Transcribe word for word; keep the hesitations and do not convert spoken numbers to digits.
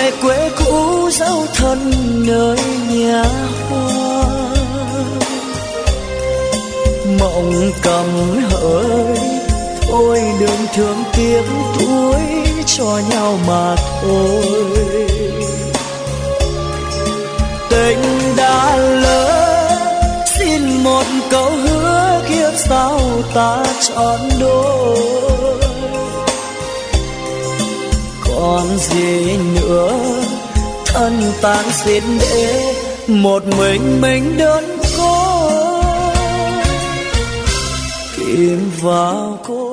về quê cũ dấu thân nơi nhà hoa. Mộng cầm hỡi thôi đừng thương tiếc tuổi cho nhau mà thôi. Tình đã lỡ xin một câu hứa kiếp sau ta trọn đôi. Còn gì nữa thân tan xin để một mình mình đơn côi. Kim vào cô